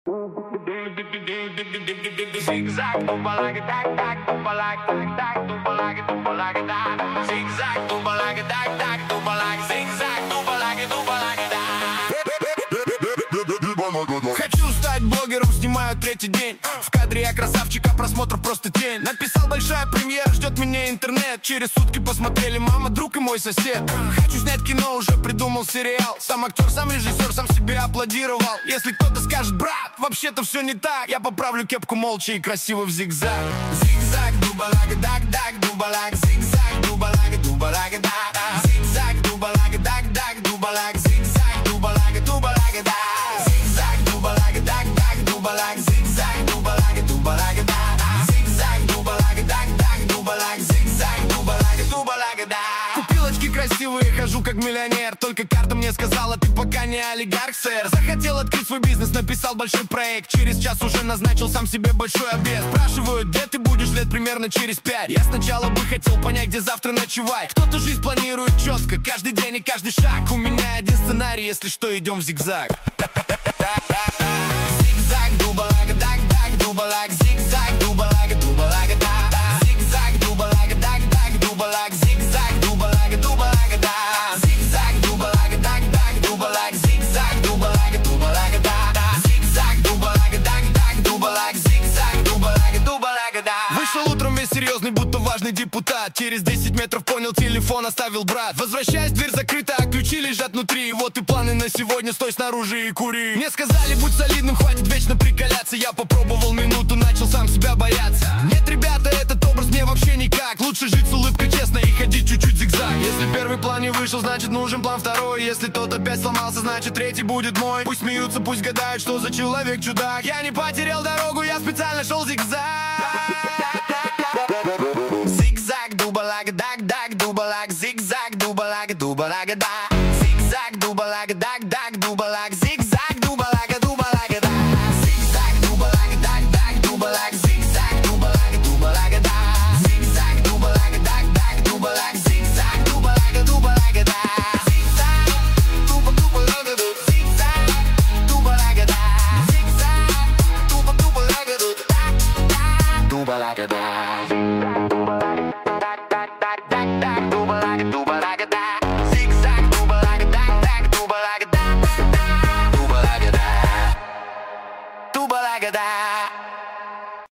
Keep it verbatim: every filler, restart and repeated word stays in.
Zigzag, dubalaga, dag, dag, dubalaga, dag, dag, dubalaga, dubalaga, dag. Zigzag, dubalaga, dag, dag, dubalaga, zigzag, dубаlaга, дубаlaга, dag. Хочу стать блогером, снимаю третий день. В кадре я красавчик, а просмотров просто тень. Написал, большая премьера, ждет меня интернет. Через сутки посмотрели мама, друг и мой сосед. Хочу снять кино, уже придумал сериал. Сам актер, сам режиссер, сам себе аплодировал. Если кто-то скажет, брат, вообще-то все не так, я поправлю кепку молча и красиво в зигзаг. Зигзаг, дубалага, даг, даг, дубалаг. Зигзаг, дубалага, дубалага, даг. Зигзаг, дубалага, даг, даг, дубалаг. Зигзаг, дубалага, дубалага, даг. Zigzag, dubalaga, dag, dag, dubalag. Zigzag, dubalaga, dubalaga, dag. Zigzag, dubalaga, dag, dag, dubalag. Zigzag, dubalaga, dubalaga, dag. Купил очки красивые, хожу как миллионер. Только карта мне сказала, ты пока не олигарх, сэр. Захотел открыть свой бизнес, написал большой проект. Через час уже назначил сам себе большой обед. Спрашивают, где ты будешь лет примерно через пять. Я сначала бы хотел понять, где завтра ночевать. Кто-то жизнь планирует четко, каждый день и каждый шаг. У меня один сценарий, если что, идем в зигзаг. Zigzag, dubalaga, dag, dag, dubalag. Zigzag, dubalaga, dubalaga, dag. Zigzag, dubalaga, dag, dag, dubalag. Zigzag, dubalaga, dubalaga, dag. Zigzag, dubalaga, dag, dag, dubalag. Zigzag, dubalaga, dubalaga, dag. Zigzag, dubalaga, dag, dag, dubalag. Zigzag, dubalaga, dubalaga, dag. Вышел утром весь серьезный, будто важный депутат. Через десять метров понял, телефон оставил брат. Возвращаясь, дверь закрыта, а ключи лежат внутри. Вот и планы на сегодня, стой снаружи и кури. Мне сказали, будь солидным, хватит вечно приколяться. Я попробовал минуту, начал сам себя бояться. Нет, ребята, этот образ мне вообще никак. Лучше жить с улыбкой честно и ходить чуть-чуть зигзаг. Если первый план не вышел, значит нужен план второй. Если тот опять сломался, значит третий будет мой. Пусть смеются, пусть гадают, что за человек чудак. Я не потерял дорогу, я специально шел зигзаг. Zigzag, dubalaga, dag, dag, dubalag. Zigzag, dubalaga, dubalaga, dag. Zigzag, dubalaga, dag, dag, dubalag.